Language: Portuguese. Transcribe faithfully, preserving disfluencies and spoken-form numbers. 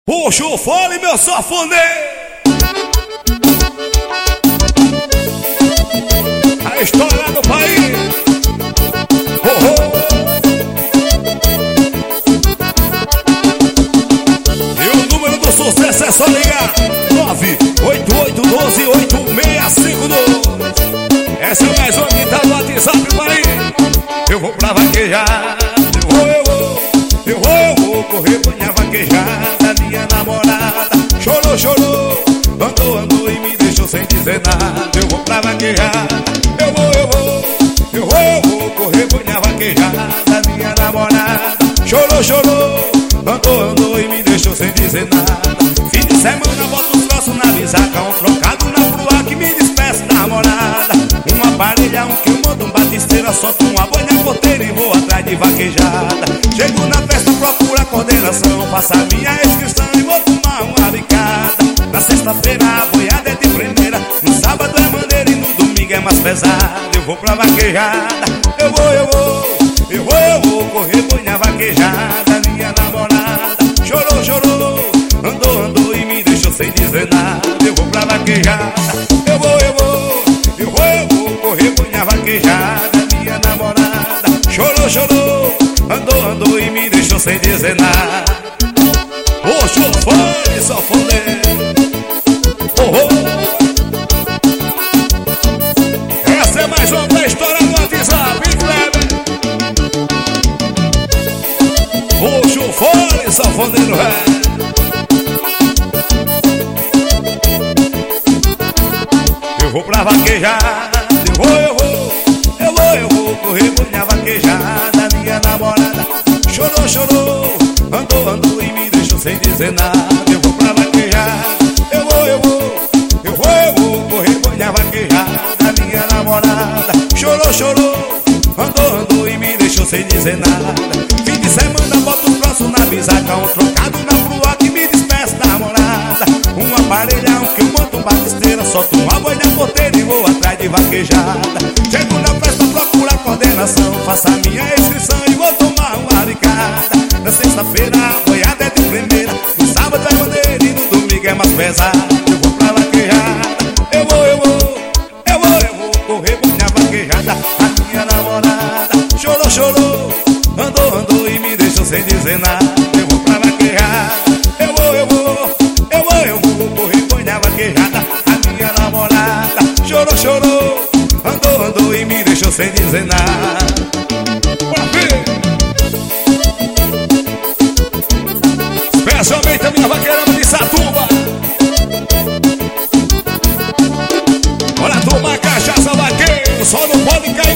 Puxa o fole, meu safoneiro. A história do país. Oh, oh. E o número do sucesso é só ligar nove oito oito um dois oito seis cinco dois. Essa é mais uma que tá no WhatsApp, país. Eu vou pra vaquejar. Eu vou, eu vou, eu vou, eu vou correr pra minha vaquejada. Minha namorada chorou, chorou, andou, andou e me deixou sem dizer nada. Eu vou pra vaquejar. Eu vou, eu vou, eu vou, eu vou correr pra minha vaquejada. Minha namorada chorou, chorou, andou, andou e me deixou sem dizer nada. Fim de semana boto os troços na bisaca, um trocado na proa que me despeça da namorada. Um aparelhão que eu mando um batisteira, solto uma boina porteira e vou atrás de vaquejada. Chego na festa, procuro a coordenação, faço a minha inscrição e vou tomar uma bicada. Na sexta-feira a boiada é de primeira, no sábado é maneira e no domingo é mais pesado. Eu vou pra vaquejada, eu vou, eu vou, eu vou, eu vou correr boina vaquejada. Minha namorada chorou, chorou, andou, andou e me deixou sem dizer nada. Eu vou pra vaquejada, eu vou, eu vou, eu vou, eu vou correr boina vaquejada. Minha namorada chorou, chorou, andou, andou e me deixou sem dizer nada. Poxa o fone, safoneiro. Oh, oh. Essa é mais uma da história do WhatsApp, hein, Kleber? Poxa o fone, safoneiro, é. Eu vou pra vaquejada. Eu vou, eu vou, eu vou, eu vou correr por minha vaquejada. Minha namorada chorou, chorou, andou, andou e me deixou sem dizer nada. Eu vou pra vaquejada. Eu vou, eu vou, eu vou, eu vou correr por minha vaquejada. Minha namorada chorou, chorou, andou, andou e me deixou sem dizer nada. Fim de semana boto os braços na bisaca, um trocado na proa que me despeça da namorada. Um aparelhão que eu monto um batisteira, solto uma boina porteira e vou atrás de vaquejada. Chego na festa, procuro a coordenação, faço a minha inscrição e vou tomar uma bicada. Na sexta-feira a boiada é de primeira, no sábado é maneira e no domingo é mais pesado. Eu vou pra vaquejada, eu vou, eu vou, eu vou, eu vou correr por minha vaquejada. A minha namorada chorou, chorou, andou, andou e me deixou sem dizer nada. Eu vou pra vaquejada, eu vou, eu vou, eu vou, eu vou correr por minha vaquejada. A minha namorada chorou, chorou, andou, andou e me deixou sem dizer nada. Especialmente a minha vaqueirama de Satuba. Bora tomar cachaça, vaqueiro, só não pode cair